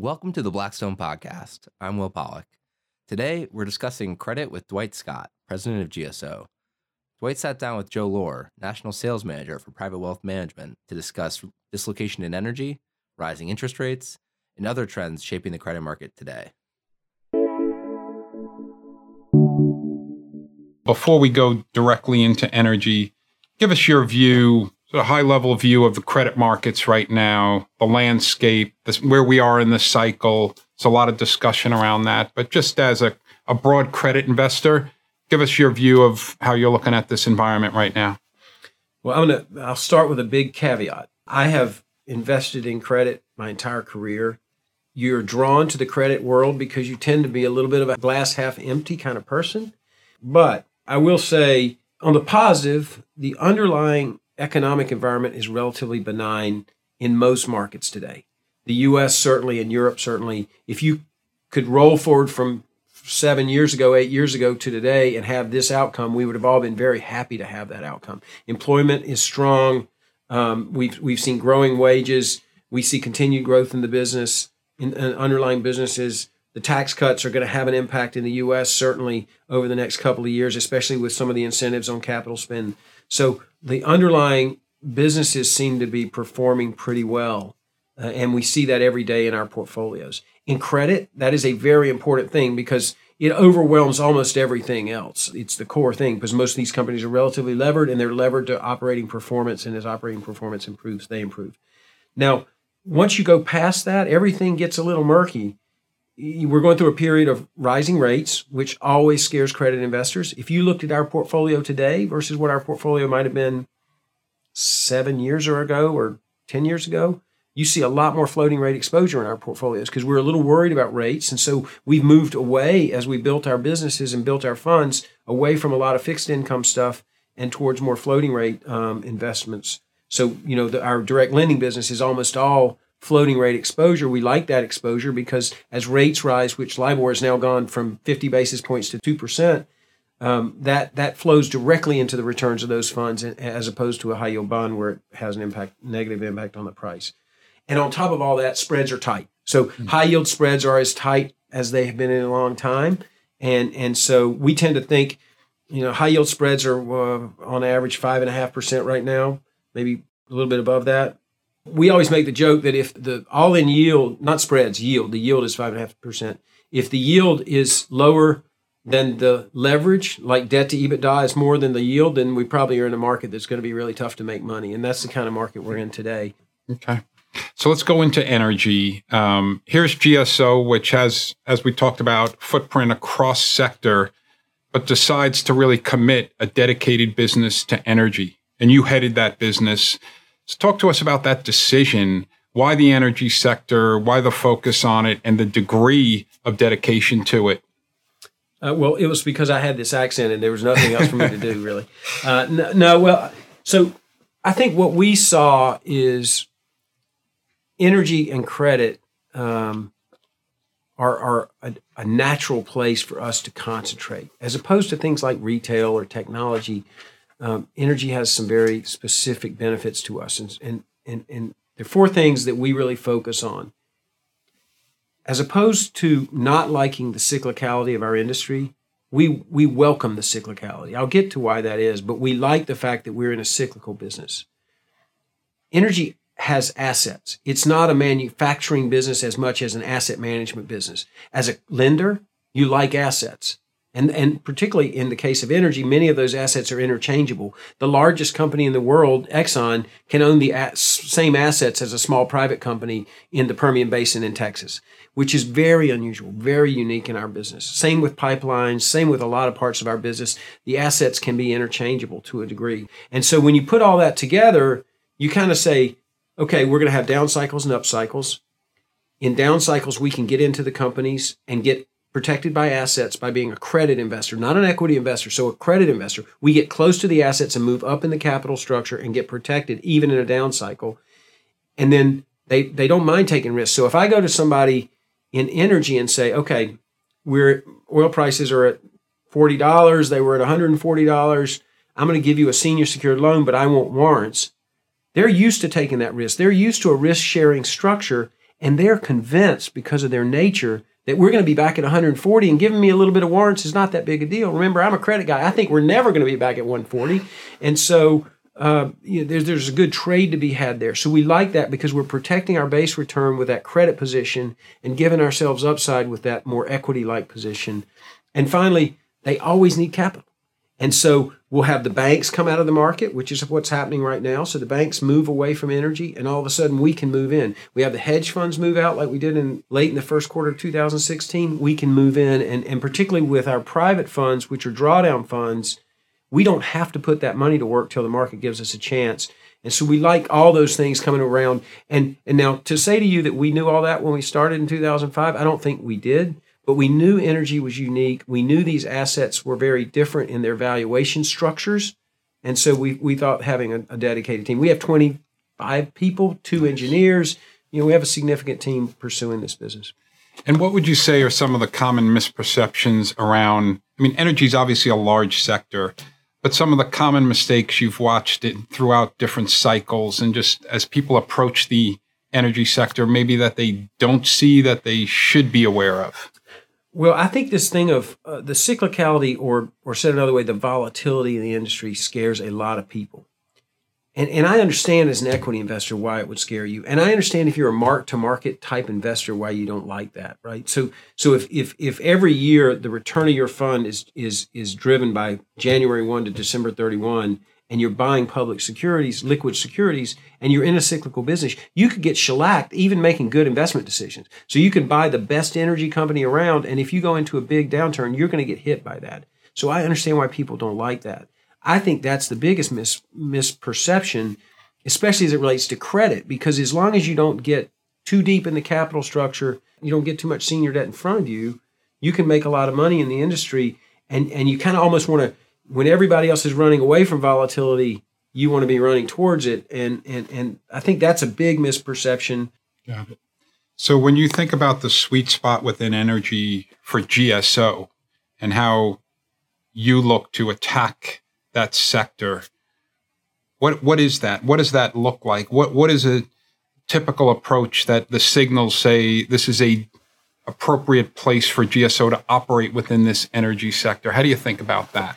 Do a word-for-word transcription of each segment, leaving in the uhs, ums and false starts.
Welcome to the Blackstone Podcast. I'm Will Pollack. Today, we're discussing credit with Dwight Scott, president of G S O. Dwight sat down with Joe Lohr, national sales manager for private wealth management, to discuss dislocation in energy, rising interest rates, and other trends shaping the credit market today. Before we go directly into energy, give us your view, a high-level view of the credit markets right now, the landscape, this, where we are in this cycle. There's a lot of discussion around that. But just as a, a broad credit investor, give us your view of how you're looking at this environment right now. Well, I'm gonna, I'll start with a big caveat. I have invested in credit my entire career. You're drawn to the credit world because you tend to be a little bit of a glass half empty kind of person. But I will say, on the positive, the underlying economic environment is relatively benign in most markets today. The U S certainly, and Europe certainly. If you could roll forward from seven years ago, eight years ago to today and have this outcome, we would have all been very happy to have that outcome. Employment is strong. Um, we've we've seen growing wages. We see continued growth in the business, in, in underlying businesses. The tax cuts are going to have an impact in the U S certainly over the next couple of years, especially with some of the incentives on capital spend. So the underlying businesses seem to be performing pretty well, uh, and we see that every day in our portfolios. In credit, that is a very important thing because it overwhelms almost everything else. It's the core thing because most of these companies are relatively levered, and they're levered to operating performance, and as operating performance improves, they improve. Now, once you go past that, everything gets a little murky. We're going through a period of rising rates, which always scares credit investors. If you looked at our portfolio today versus what our portfolio might have been seven years ago or ten years ago, you see a lot more floating rate exposure in our portfolios because we're a little worried about rates. And so we've moved away as we built our businesses and built our funds away from a lot of fixed income stuff and towards more floating rate um, investments. So, you know, the, our direct lending business is almost all floating rate exposure. We like that exposure because as rates rise, which LIBOR has now gone from fifty basis points to two percent, um, that that flows directly into the returns of those funds as opposed to a high yield bond where it has an impact, negative impact on the price. And on top of all that, spreads are tight. So mm-hmm. high yield spreads are as tight as they have been in a long time. And, and so we tend to think, you know, high yield spreads are uh, on average five and a half percent right now, maybe a little bit above that. We always make the joke that if the all-in yield, not spreads, yield, the yield is five point five percent. If the yield is lower than the leverage, like debt to EBITDA is more than the yield, then we probably are in a market that's going to be really tough to make money. And that's the kind of market we're in today. Okay. So let's go into energy. Um, here's G S O, which has, as we talked about, footprint across sector, but decides to really commit a dedicated business to energy. And you headed that business. So talk to us about that decision, why the energy sector, why the focus on it, and the degree of dedication to it. Uh, well, it was because I had this accent and there was nothing else for me to do, really. Uh, no, no, well, so I think what we saw is energy and credit um, are, are a, a natural place for us to concentrate, as opposed to things like retail or technology. Um, energy has some very specific benefits to us. And, and, and, and there are four things that we really focus on. As opposed to not liking the cyclicality of our industry, we, we welcome the cyclicality. I'll get to why that is, but we like the fact that we're in a cyclical business. Energy has assets. It's not a manufacturing business as much as an asset management business. As a lender, you like assets. And, and particularly in the case of energy, many of those assets are interchangeable. The largest company in the world, Exxon, can own the a- same assets as a small private company in the Permian Basin in Texas, which is very unusual, very unique in our business. Same with pipelines, same with a lot of parts of our business. The assets can be interchangeable to a degree. And so when you put all that together, you kind of say, okay, we're going to have down cycles and up cycles. In down cycles, we can get into the companies and get protected by assets by being a credit investor, not an equity investor. So a credit investor, we get close to the assets and move up in the capital structure and get protected even in a down cycle. And then they, they don't mind taking risks. So if I go to somebody in energy and say, okay, we're oil prices are at forty dollars, they were at one hundred forty dollars, I'm going to give you a senior secured loan, but I want warrants. They're used to taking that risk. They're used to a risk-sharing structure, And they're convinced because of their nature that we're going to be back at one hundred forty, and giving me a little bit of warrants is not that big a deal. Remember, I'm a credit guy. I think we're never going to be back at one forty. And so uh, you know, there's, there's a good trade to be had there. So we like that because we're protecting our base return with that credit position and giving ourselves upside with that more equity-like position. And finally, they always need capital. And so we'll have the banks come out of the market, which is what's happening right now. So the banks move away from energy, and all of a sudden we can move in. We have the hedge funds move out like we did in late in the first quarter of two thousand sixteen. We can move in, and, and particularly with our private funds, which are drawdown funds, we don't have to put that money to work till the market gives us a chance. And so we like all those things coming around. And, and now to say to you that we knew all that when we started in two thousand five, I don't think we did. But we knew energy was unique. We knew these assets were very different in their valuation structures. And so we we thought having a, a dedicated team. We have twenty-five people, two engineers. You know, we have a significant team pursuing this business. And what would you say are some of the common misperceptions around, I mean, energy is obviously a large sector, but some of the common mistakes you've watched it throughout different cycles, and just as people approach the energy sector, maybe that they don't see that they should be aware of? Well, I think this thing of uh, the cyclicality, or or said another way, the volatility in the industry scares a lot of people. And and I understand as an equity investor why it would scare you. And I understand if you're a mark-to-market type investor why you don't like that, right? So so if if if every year the return of your fund is is is driven by January first to December thirty-first, and you're buying public securities, liquid securities, and you're in a cyclical business, you could get shellacked even making good investment decisions. So you can buy the best energy company around, and if you go into a big downturn, you're going to get hit by that. So I understand why people don't like that. I think that's the biggest mis- misperception, especially as it relates to credit, because as long as you don't get too deep in the capital structure, you don't get too much senior debt in front of you, you can make a lot of money in the industry, and, and you kind of almost want to, when everybody else is running away from volatility, you want to be running towards it. And and and I think that's a big misperception. Got it. So when you think about the sweet spot within energy for G S O and how you look to attack that sector, what what is that? What does that look like? What what is a typical approach that the signals say this is a appropriate place for G S O to operate within this energy sector? How do you think about that?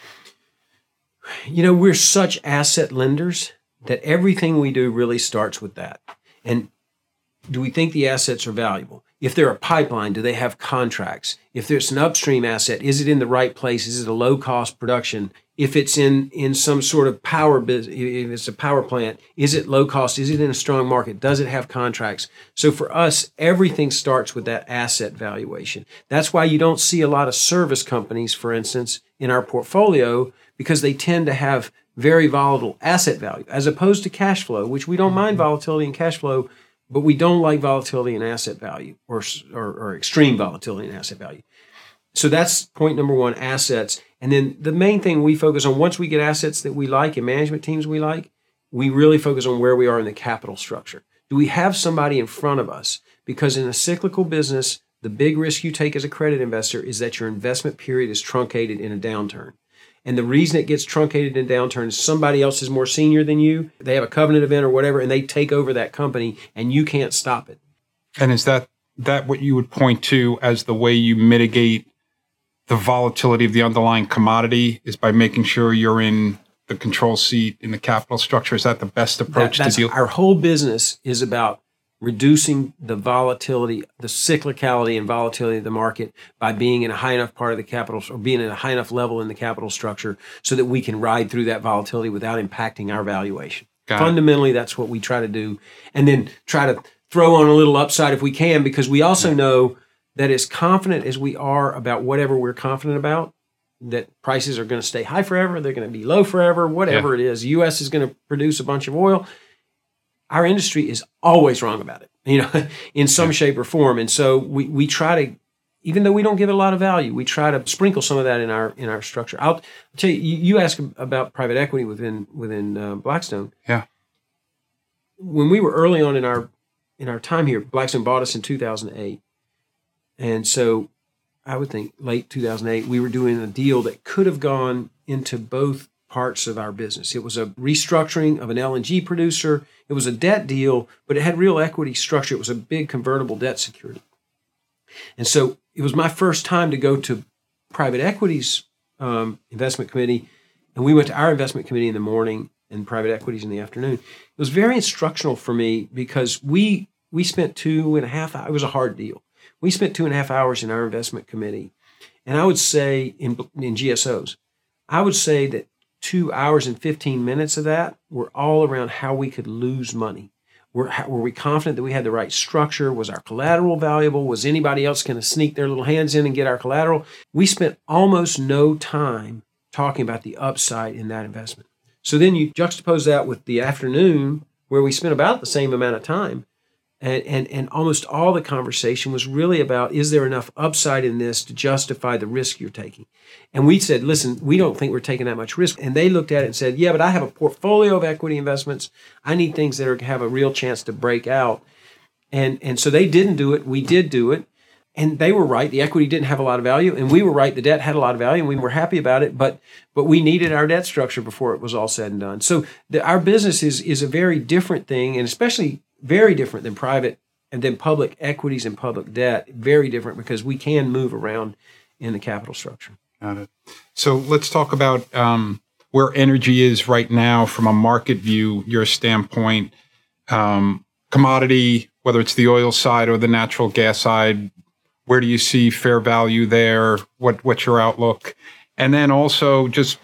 You know, we're such asset lenders that everything we do really starts with that. And do we think the assets are valuable? If they're a pipeline, do they have contracts? If there's an upstream asset, is it in the right place? Is it a low-cost production? If it's in, in some sort of power business, if it's a power plant, is it low cost? Is it in a strong market? Does it have contracts? So for us, everything starts with that asset valuation. That's why you don't see a lot of service companies, for instance, in our portfolio, because they tend to have very volatile asset value, as opposed to cash flow, which we don't mind volatility in cash flow, but we don't like volatility in asset value, or, or, or extreme volatility in asset value. So that's point number one, assets. And then the main thing we focus on, once we get assets that we like and management teams we like, we really focus on where we are in the capital structure. Do we have somebody in front of us? Because in a cyclical business, the big risk you take as a credit investor is that your investment period is truncated in a downturn. And the reason it gets truncated in a downturn is somebody else is more senior than you. They have a covenant event or whatever, and they take over that company, and you can't stop it. And is that that what you would point to as the way you mitigate the volatility of the underlying commodity, is by making sure you're in the control seat in the capital structure? Is that the best approach that, to deal? Our whole business is about reducing the volatility, the cyclicality and volatility of the market by being in a high enough part of the capital, or being at a high enough level in the capital structure so that we can ride through that volatility without impacting our valuation. Got Fundamentally, it. That's what we try to do. And then try to throw on a little upside if we can, because we also know that as confident as we are about whatever we're confident about, that prices are going to stay high forever, they're going to be low forever, whatever yeah. it is. The U S is going to produce a bunch of oil. Our industry is always wrong about it, you know, in some yeah. shape or form. And so we, we try to, even though we don't give it a lot of value, we try to sprinkle some of that in our in our structure. I'll, I'll tell you, you, you asked about private equity within within uh, Blackstone. Yeah. When we were early on in our in our time here, Blackstone bought us in two thousand eight. And so I would think late two thousand eight, we were doing a deal that could have gone into both parts of our business. It was a restructuring of an L N G producer. It was a debt deal, but it had real equity structure. It was a big convertible debt security. And so it was my first time to go to private equities um, investment committee. And we went to our investment committee in the morning and private equities in the afternoon. It was very instructional for me because we we spent two and a half hours. It was a hard deal. We spent two and a half hours in our investment committee. And I would say in, in G S Os, I would say that two hours and fifteen minutes of that were all around how we could lose money. Were, were we confident that we had the right structure? Was our collateral valuable? Was anybody else going to sneak their little hands in and get our collateral? We spent almost no time talking about the upside in that investment. So then you juxtapose that with the afternoon where we spent about the same amount of time. And, and, and almost all the conversation was really about, is there enough upside in this to justify the risk you're taking? And we said, listen, we don't think we're taking that much risk. And they looked at it and said, yeah, but I have a portfolio of equity investments. I need things that are, have a real chance to break out. And, and so they didn't do it. We did do it. And they were right. The equity didn't have a lot of value. And we were right. The debt had a lot of value and we were happy about it. But but we needed our debt structure before it was all said and done. So the, our business is, is a very different thing, and especially very different than private and then public equities and public debt. Very different because we can move around in the capital structure. Got it. So let's talk about um, where energy is right now from a market view, your standpoint. Um, commodity, whether it's the oil side or the natural gas side, where do you see fair value there? What What's your outlook? And then also just,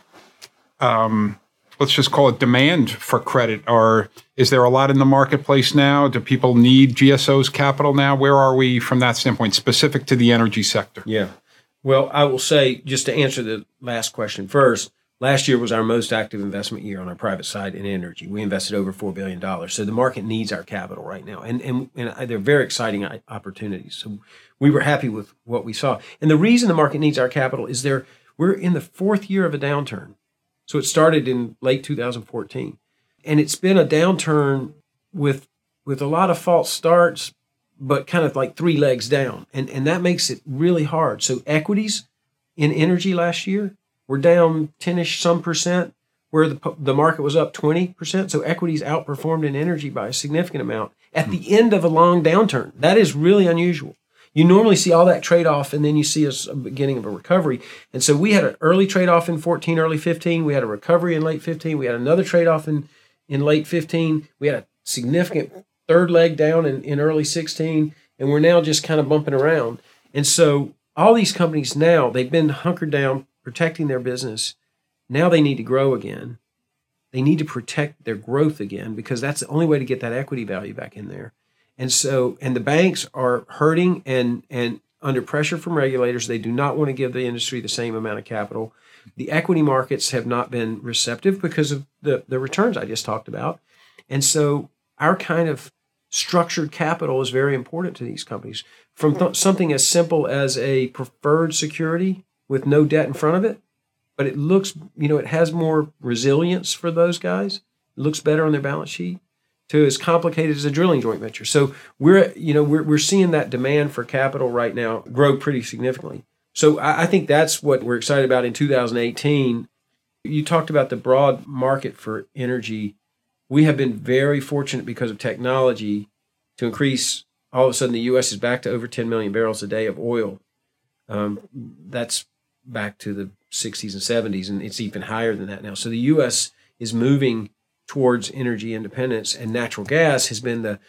um, let's just call it demand for credit. Or is there a lot in the marketplace now? Do people need G S O's capital now? Where are we from that standpoint, specific to the energy sector? Yeah. Well, I will say, just to answer the last question first, last year was our most active investment year on our private side in energy. We invested over four billion dollars. So the market needs our capital right now. And, and, and they're very exciting opportunities. So we were happy with what we saw. And the reason the market needs our capital is there, we're in the fourth year of a downturn. So it started in late two thousand fourteen. And it's been a downturn with with a lot of false starts, but kind of like three legs down. And, and that makes it really hard. So equities in energy last year were down ten-ish some percent, where the, the market was up twenty percent. So equities outperformed in energy by a significant amount at the end of a long downturn. That is really unusual. You normally see all that trade-off, and then you see a, a beginning of a recovery. And so we had an early trade-off in fourteen, early fifteen. We had a recovery in late fifteen. We had another trade-off in, in late fifteen. We had a significant third leg down in, in early sixteen, and we're now just kind of bumping around. And so all these companies now, they've been hunkered down, protecting their business. Now they need to grow again. They need to protect their growth again, because that's the only way to get that equity value back in there. And so, and the banks are hurting and, and under pressure from regulators. They do not want to give the industry the same amount of capital. The equity markets have not been receptive because of the, the returns I just talked about. And so our kind of structured capital is very important to these companies. From th- something as simple as a preferred security with no debt in front of it, but it looks, you know, it has more resilience for those guys. It looks better on their balance sheet, to as complicated as a drilling joint venture. So we're, you know, we're we're seeing that demand for capital right now grow pretty significantly. So I, I think that's what we're excited about in two thousand eighteen. You talked about the broad market for energy. We have been very fortunate because of technology to increase. All of a sudden, the U S is back to over ten million barrels a day of oil. Um, that's back to the sixties and seventies, and it's even higher than that now. So the U S is moving towards energy independence, and natural gas has been the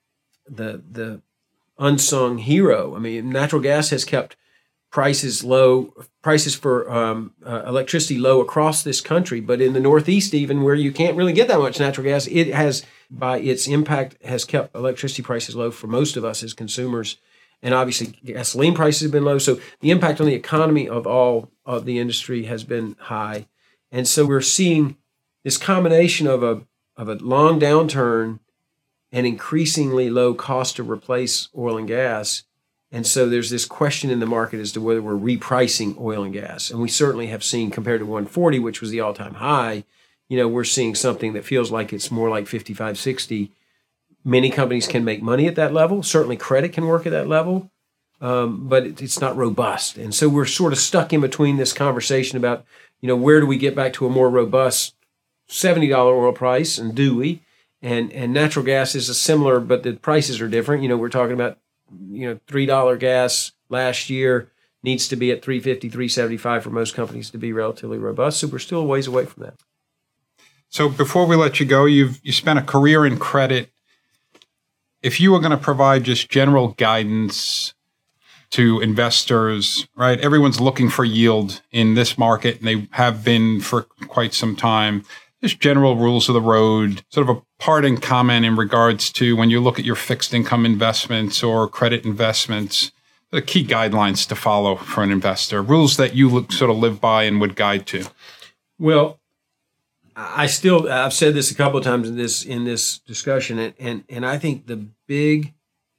the the unsung hero. I mean, natural gas has kept prices low, prices for um, uh, electricity low across this country. But in the Northeast, even where you can't really get that much natural gas, it has, by its impact, has kept electricity prices low for most of us as consumers. And obviously, gasoline prices have been low. So the impact on the economy of all of the industry has been high. And so we're seeing this combination of a of a long downturn and increasingly low cost to replace oil and gas. And so there's this question in the market as to whether we're repricing oil and gas. And we certainly have seen, compared to one forty, which was the all-time high, you know, we're seeing something that feels like it's more like fifty-five, sixty. Many companies can make money at that level. Certainly credit can work at that level, um, but it, it's not robust. And so we're sort of stuck in between this conversation about, you know, where do we get back to a more robust seventy dollars oil price, and do we? And and natural gas is a similar, but the prices are different. You know, we're talking about, you know, three dollars gas last year needs to be at three fifty, three seventy-five for most companies to be relatively robust. So we're still a ways away from that. So before we let you go, you've you spent a career in credit. If you were going to provide just general guidance to investors, right? Everyone's looking for yield in this market, and they have been for quite some time. Just general rules of the road, sort of a parting comment in regards to when you look at your fixed income investments or credit investments, the key guidelines to follow for an investor, rules that you look, sort of live by and would guide to. Well, I still, I've said this a couple of times in this in this discussion, and and, and I think the big,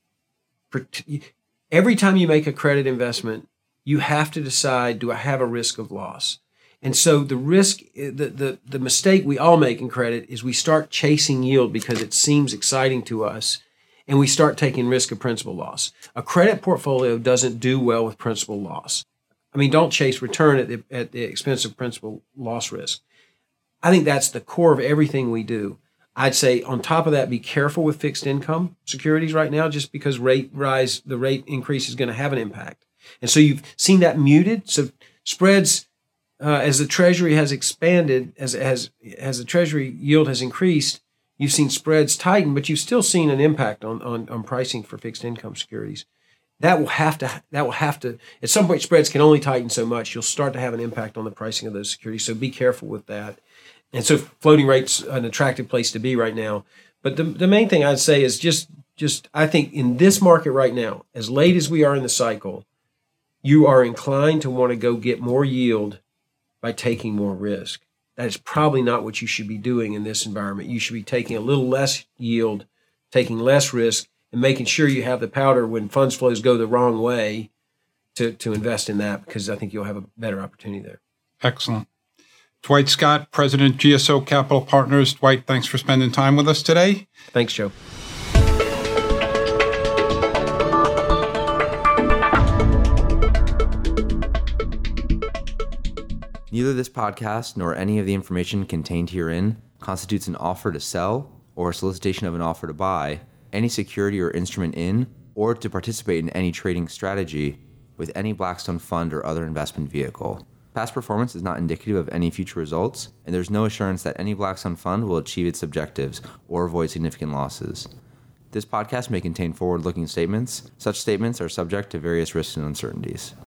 every time you make a credit investment, you have to decide, do I have a risk of loss? And so the risk, the, the, the mistake we all make in credit is we start chasing yield because it seems exciting to us, and we start taking risk of principal loss. A credit portfolio doesn't do well with principal loss. I mean, don't chase return at the, at the expense of principal loss risk. I think that's the core of everything we do. I'd say on top of that, be careful with fixed income securities right now, just because rate rise, the rate increase is going to have an impact. And so you've seen that muted. So spreads, uh, as the Treasury has expanded, as, as, as the Treasury yield has increased, you've seen spreads tighten, but you've still seen an impact on, on, on pricing for fixed income securities. That will have to, that will have to, at some point, spreads can only tighten so much. You'll start to have an impact on the pricing of those securities. So be careful with that. And so floating rate's an attractive place to be right now. But the, the main thing I'd say is just, just, I think in this market right now, as late as we are in the cycle, you are inclined to want to go get more yield by taking more risk. That is probably not what you should be doing in this environment. You should be taking a little less yield, taking less risk, and making sure you have the powder when funds flows go the wrong way to, to invest in that, because I think you'll have a better opportunity there. Excellent. Dwight Scott, President, G S O Capital Partners. Dwight, thanks for spending time with us today. Thanks, Joe. Neither this podcast nor any of the information contained herein constitutes an offer to sell or a solicitation of an offer to buy any security or instrument in or to participate in any trading strategy with any Blackstone fund or other investment vehicle. Past performance is not indicative of any future results, and there's no assurance that any Blackstone fund will achieve its objectives or avoid significant losses. This podcast may contain forward-looking statements. Such statements are subject to various risks and uncertainties.